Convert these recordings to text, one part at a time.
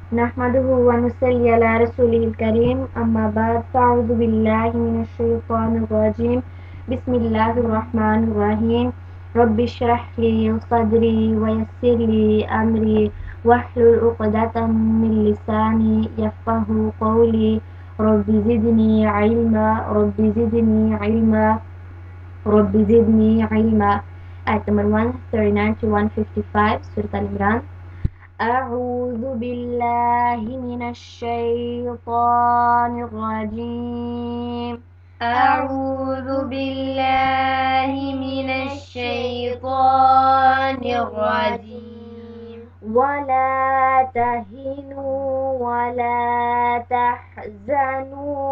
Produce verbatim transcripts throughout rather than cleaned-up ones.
نحمده ونصلي على رسوله الكريم أما بعد فأعوذ بالله من الشيطان الرجيم بسم الله الرحمن الرحيم رب اشرح لي صدري ويسر لي أمري واحلل عقدة من لساني يفقه قولي رب زدني علما رب زدني علما رب زدني علما. Ayat number one thirty-nine to one fifty-five Surat Al-Imran. أعوذ بالله من الشيطان الرجيم أعوذ بالله من الشيطان الرجيم ولا تهنوا ولا تحزنوا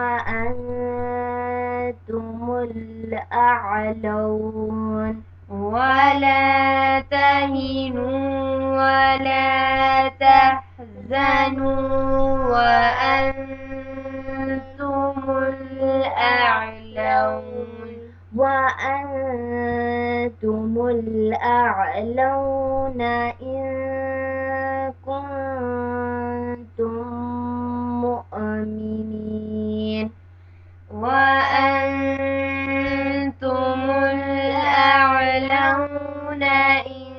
وأنتم الأعلون ولا تهنوا ولا تحزنوا وأنتم الأعلون وأنتم الأعلون إن كنتم مؤمنين وأنتم الأعلون إن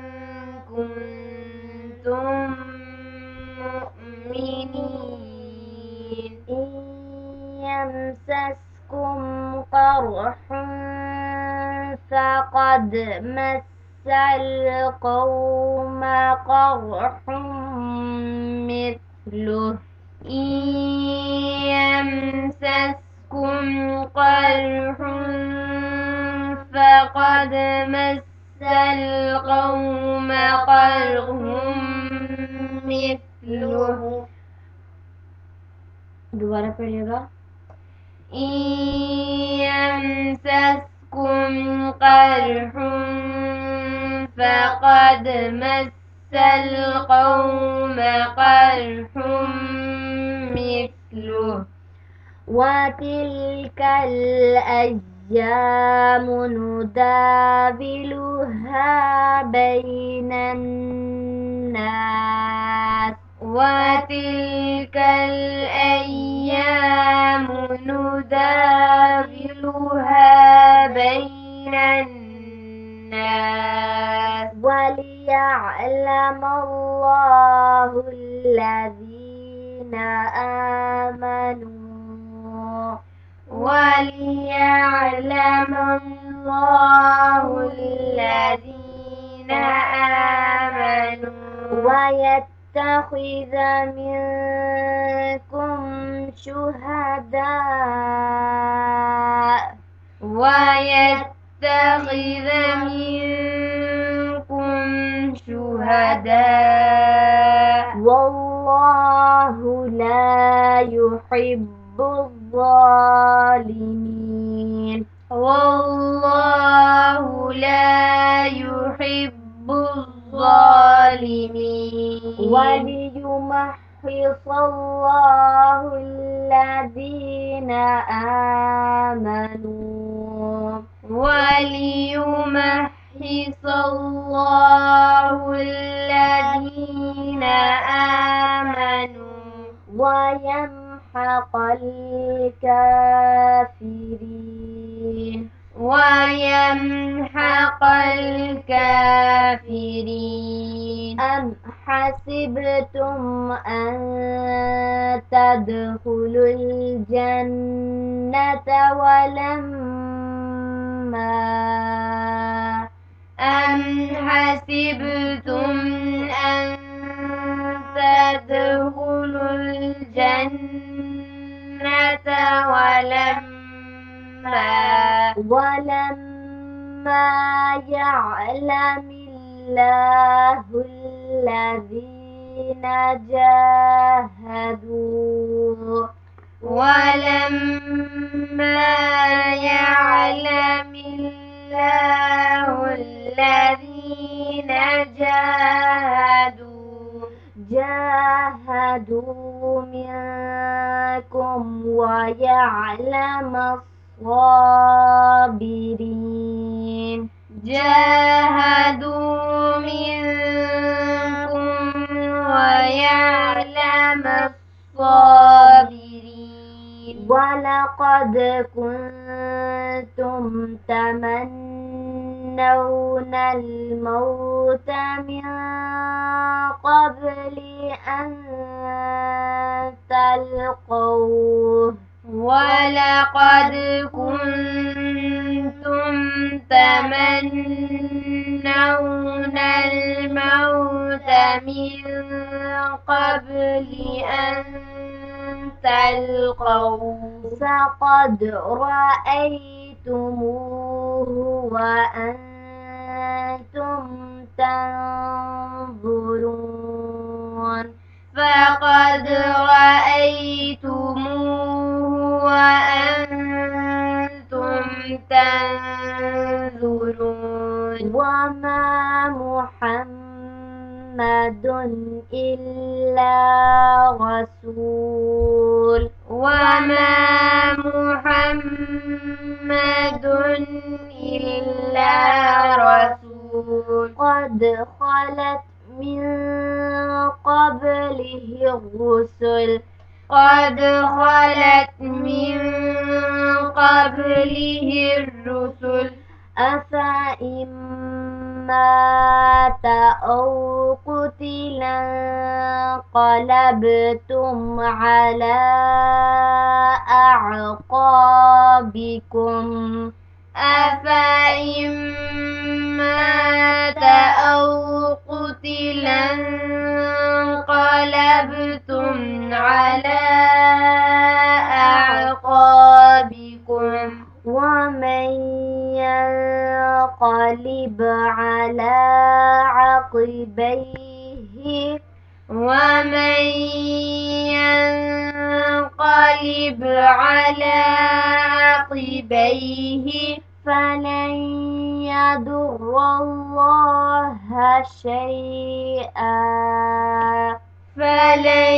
كنتم مؤمنين إن يمسسكم قرح فقد مس القوم قرح مثله إن يمسسكم قرح فقد مس القوم قرح مثله दोबारा पढ़िएगा إن يمسسكم قرح فقد مس القوم قرح مثله وتلك الأيام نداولها بين الناس وتلك الأيام نداولها بين الناس وليعلم الله الذين آمنوا وليعلم الله الذين آمنوا ويتخذ منكم شهداء ويتخذ منكم شهداء والله لا يحب الظالمين والله لا يحب الظالمين وليمحص الله الذين آمنوا وليمحص الله الذين آمنوا ويمحق الكافرين ويمحق الكافرين أم حسبتم أن تدخلوا الجنة ولما أم حسبتم أن تدخلوا الجنة ولما ولما يعلم الله الذين جاهدوا ولما يعلم الله الذين جاهدوا جاهدوا منكم ويعلم الصابرين جاهدوا منكم ويعلم الصابرين ولقد كنتم تمنون الموت من قبل أن تلقوه ولقد كنتم تمنون الموت من قبل أن تلقوه فقد رأيتموه وأنتم تنظرون فقد رأيتموه وأنتم تنظرون وما محمد إلا رسول وما محمد إلا رسول قد خلت من قبله الرسل قد خلت من قبله الرسل أفإن مات أو قتلا انقلبتم على أعقابكم أفإن مات أو قتلا انقلبتم على أعقابكم ومن ينقلب على عقبيه ومن ينقلب على عقبيه فلن يضر الله شيئا فلن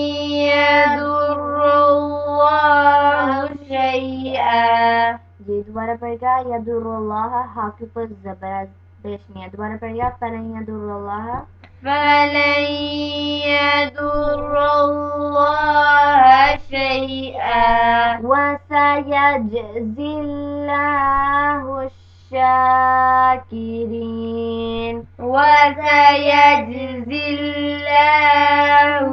يضر الله شيئا जी दोबारा पढ़ेगा यदुरुल्लाह हाकि पर जबर पेश नहीं है दोबारा पढ़ेगा फलन यदुरुल्लाह فلن يضر الله شيئا وسيجزي الله الشاكرين وسيجزي الله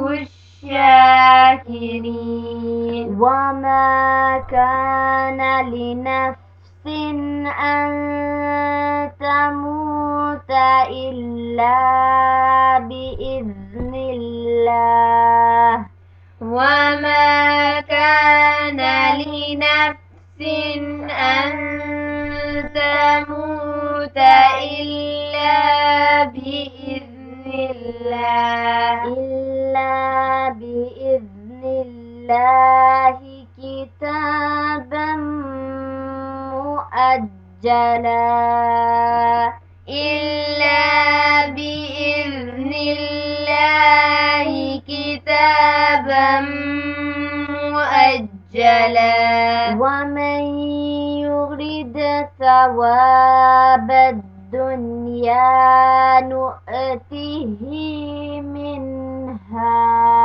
الشاكرين وما كان لنفس أن تموت إلا بإذن الله وما كان لنفس أن تموت إلا بإذن الله إلا بإذن الله كتابا مؤجلا إلا بإذن الله كتابا مؤجلا ومن يرد ثواب الدنيا نؤته منها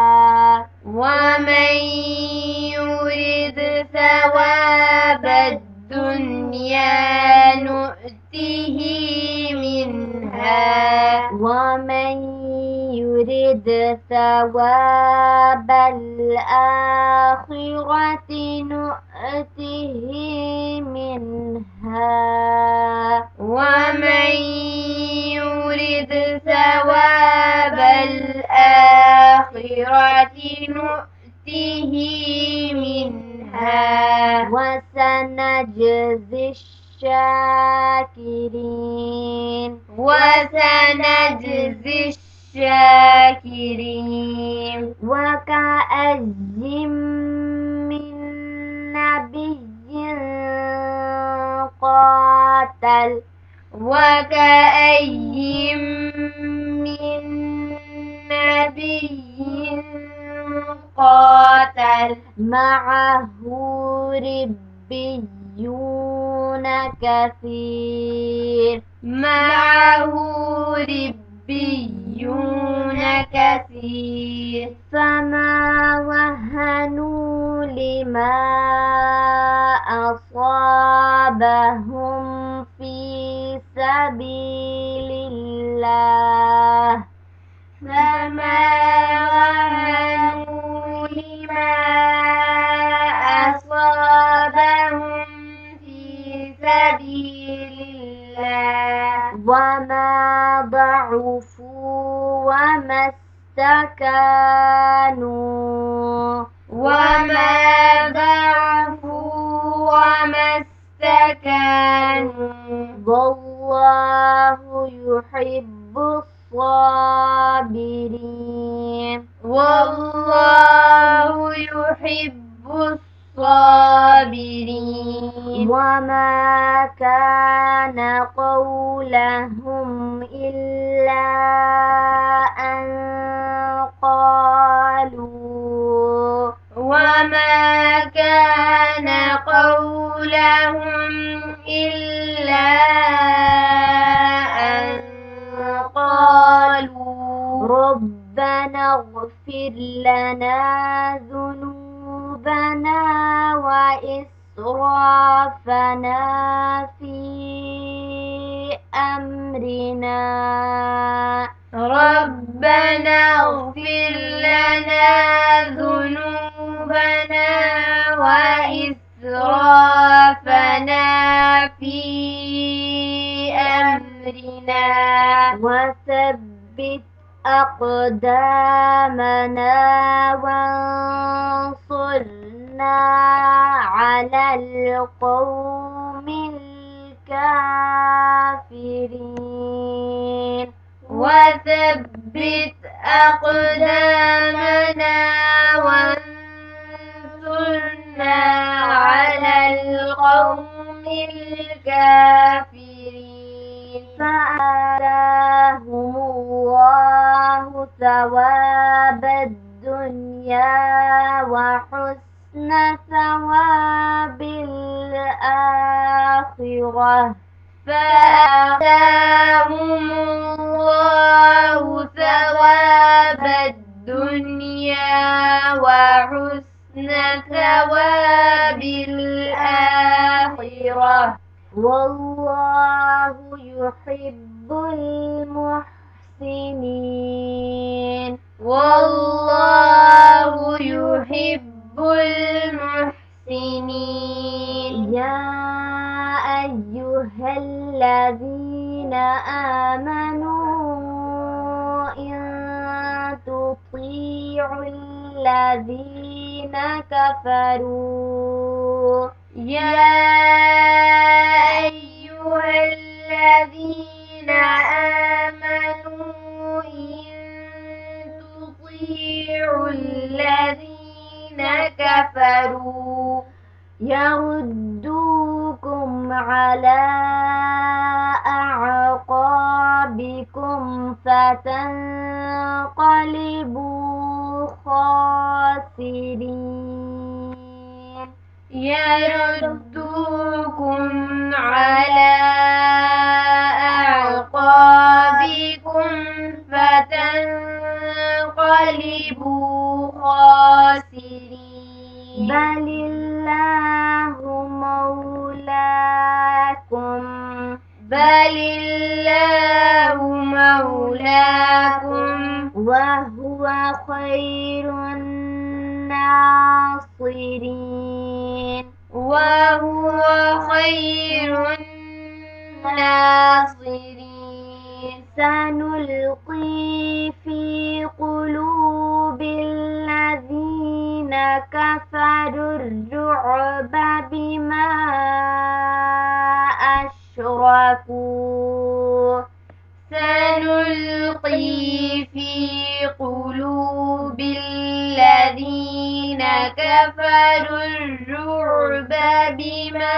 ومن يرد ثواب الدنيا نؤته منها ومن يرد ثواب الآخرة نؤته منها ومن يرد ثواب الآخرة نؤته منها وسنجزي الشاكرين وسنجزي الشاكرين وكأي من نبي قاتل وكأي من نبي قاتل معه ربيون كثير معه ربيون كثير فما وهن وما أصابهم في سبيل الله فما وهنوا لما أصابهم في سبيل الله وما ضعفوا وما استكانوا وما ضعفوا وما استكانوا والله يحب الصابرين والله يحب الصابرين وما كان قولهم إلا أن قالوا وما كان قولهم إلا أن قالوا ربنا اغفر لنا ذنوبنا وإسرافنا في أمرنا ربنا اغفر لنا ذنوبنا وإسرافنا في أمرنا وثبت أقدامنا وانصرنا على القوم الكافرين وثبت أقدامنا وانصرنا على القوم الكافرين فآتاهم الله ثواب الدنيا وحسن ثواب الآخرة فآتاهم الله ثواب الدنيا وحسن ثواب الآخرة والله يحب المحسنين والله يحب المحسنين يا أيها الذين آمنوا إن تطيعوا الذين كفروا يا أيها الذين آمنوا إن تطيعوا الذين كفروا يردوكم على أعقابكم فتنقلبوا خاسرين يردوكم على أعقابكم فتنقلبوا خاسرين بل الله مولاكم بل الله مولاكم وهو خير الناصرين وهو خير الناصرين سنلقي في قلوب الذين كفروا الرعب بما أشركوا سنلقي في قلوب الذين كفروا الرعب بما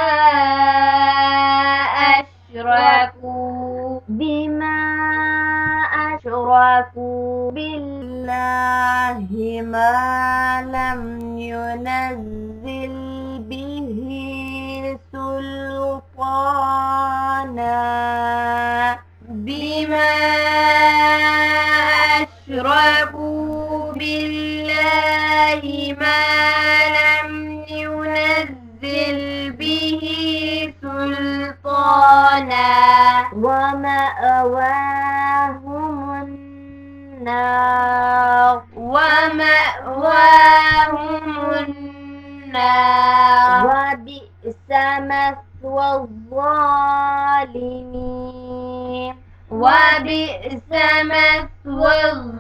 أشركوا بما أشركوا بالله ما لم ينزل به سلطانا بما أشركوا بالله ما لم ينزل ومأواهم النار ومأواهم النار وبئس مثوى الظالمين وبئس مثوى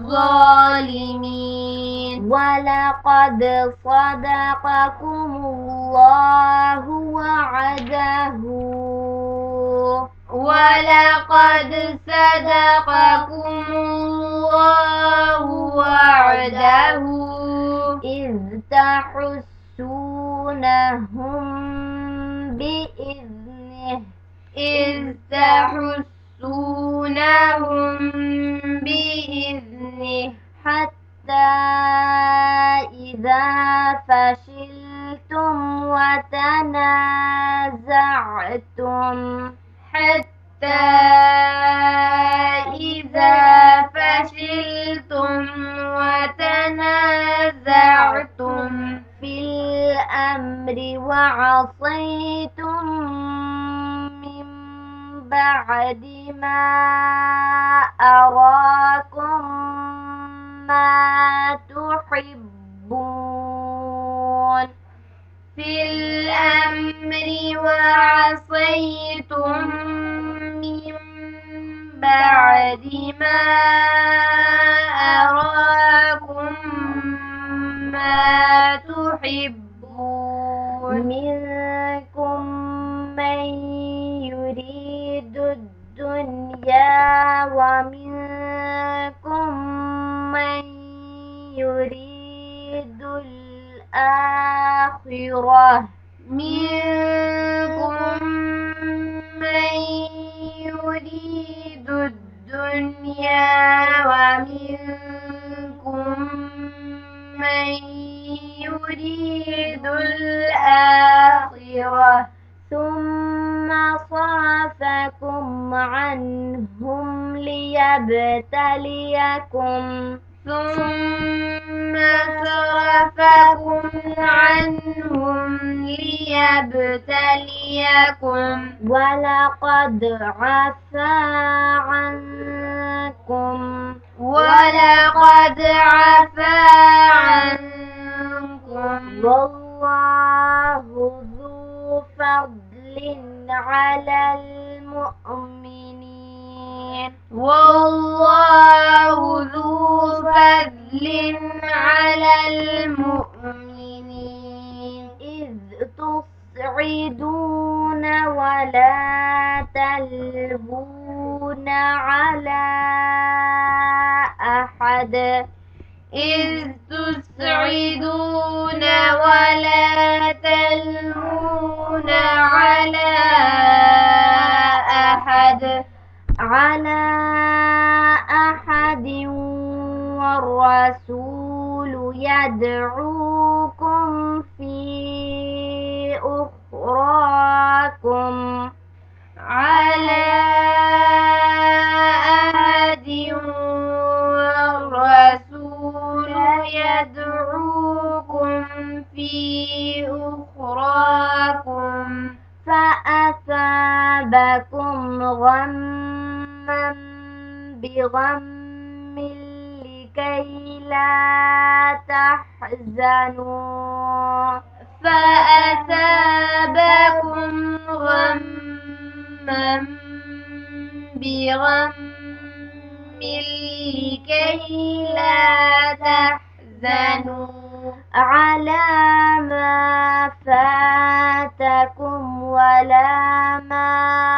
الظالمين ولقد صدقكم الله وعده ولقد صدقكم الله وعده إذ تحسونهم بإذنه إذ تحسونهم بإذنه حتى إذا فشلتم وتنازعتم حتى إذا فشلتم وتنازعتم في الأمر وعصيتم من بعد ما أراكم ما تحبون في الأمر وعصيتم من بعد ما أراكم ما تحبون منكم من يريد الدنيا ومنكم من يريد الآخرة منكم من يريد الدنيا ومنكم من يريد الآخرة ثم صرفكم عنهم ليبتليكم ثم صرفكم عنهم ليبتليكم ولقد عفا عنكم ولقد عفا عنكم والله ذو فضل على المؤمنين والله ذو فضل على المؤمنين إذ تصعدون ولا تلوون على أحد إذ تسعدون ولا تلوون على أحد على أحد والرسول يدعوكم في أخراكم على أحد والرسول يدعوكم في أخراكم فأثابكم غما بغم لكي لا تحزنوا فأثابكم غما بغم لكي لا تحزنوا على ما فاتكم ولا ما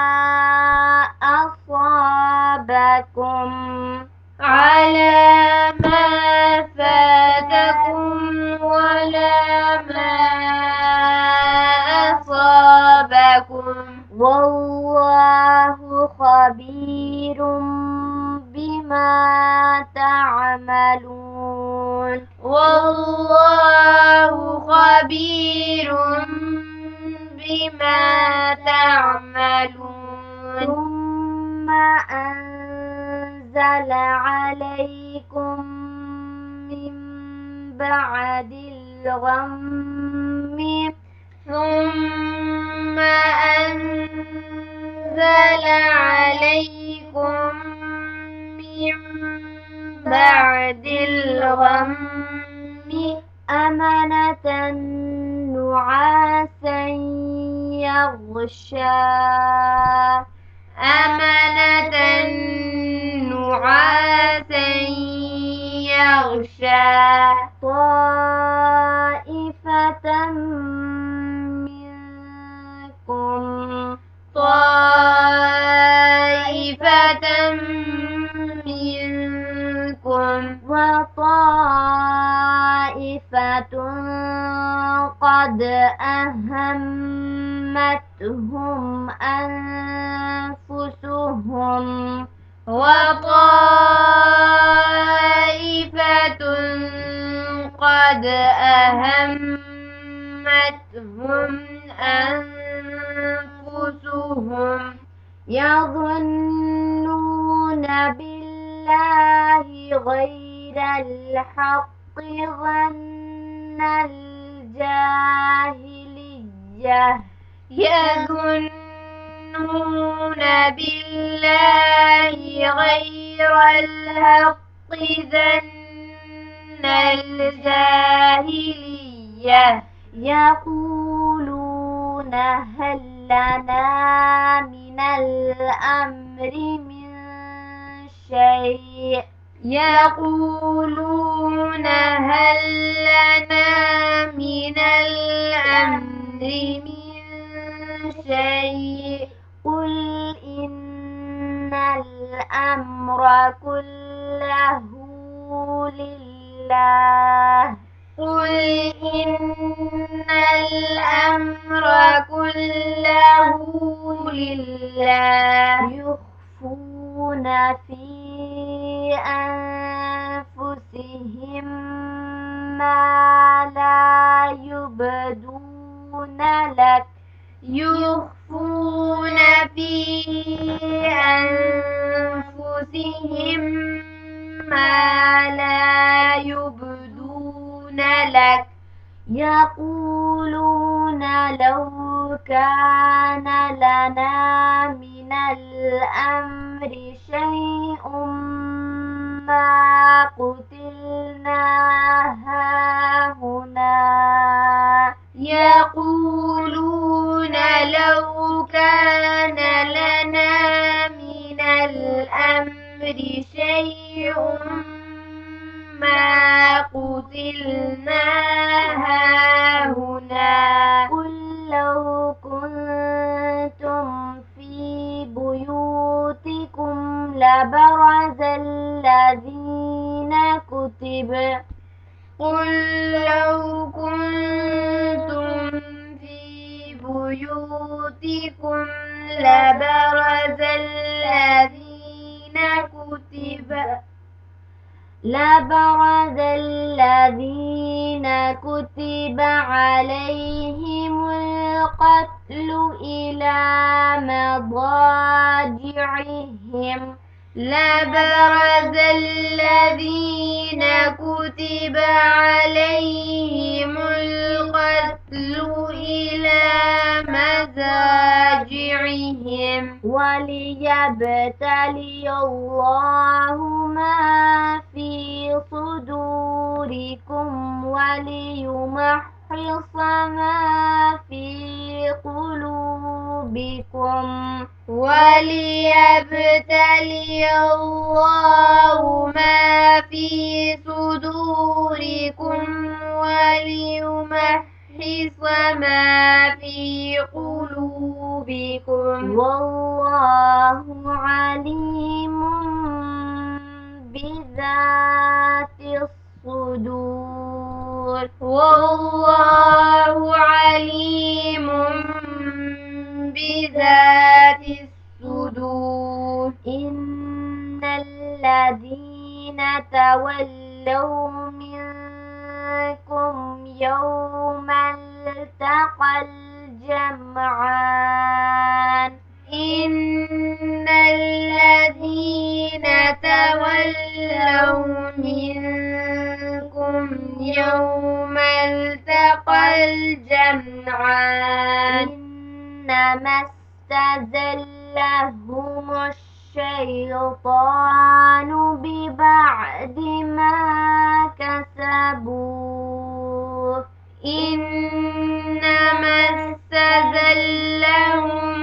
أصابكم على ما فاتكم ولا ما أصابكم والله خبير بما تعملون والله خبير بما تعملون ثم أنزل عليكم من بعد الغم ثم أنزل أنزل عليكم من بعد الغم أمنة نعاسا يغشى أمنة نعاسا يغشى طائفة منكم طائفة منكم وطائفة قد أهمتهم أنفسهم وطائفة قد أهمتهم أنفسهم يظنون بالله غير الحق ظن الجاهلية يظنون بالله غير الحق ظن الجاهلية يقولون هل لنا من الأمر من شيء يقولون هل لنا من الأمر من شيء قل إن الأمر كله لله قل إن الأمر كله لله يخفون في أنفسهم ما لا يبدون لك يخفون في أنفسهم ما لا يبدون لك يقولون لو كان لنا من الأمر شيء ما قتلنا هاهنا يقولون لو كان لنا من الأمر شيء ما قتلنا هاهنا قل لو كنتم في بيوتكم لبرز الذين كتب قل لو كنتم في بيوتكم لبرز الذين كتب لبرز الذين كتب عليهم القتل إلى مضاجعهم لبرز الذين كتب عليهم القتل إلى مضاجعهم وليبتلي الله ما في صدوركم وليمحص ما في قلوبكم وليبتلي الله ما في صدوركم وليمحص ما في قلوبكم والله عليم بذات الصدور والله عليم بذات الصدور إن الذين تولوا منكم يوم التقى الجمعان إن الذين تولوا منكم يوم التقى الجمعان إنما استزل لهم الشيطان ببعد ما كسبوا إنما استزلهم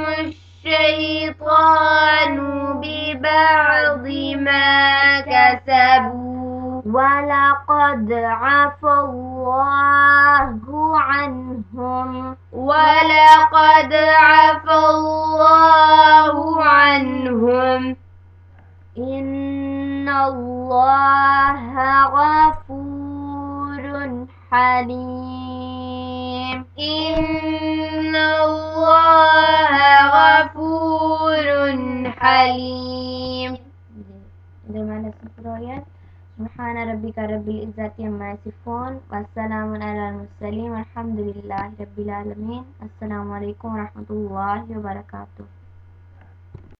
الشيطان ببعض ما كسبوا ولقد عفى الله عنهم ولقد عفى الله عنهم إن الله غفور حليم إن الله غفور حليم. Bagaimana ayat? Subhana rabbika rabbil izzati amma yasifun wassalamun alal mursalin walhamdulillahi rabbil alamin. Assalamualaikum warahmatullahi wabarakatuh.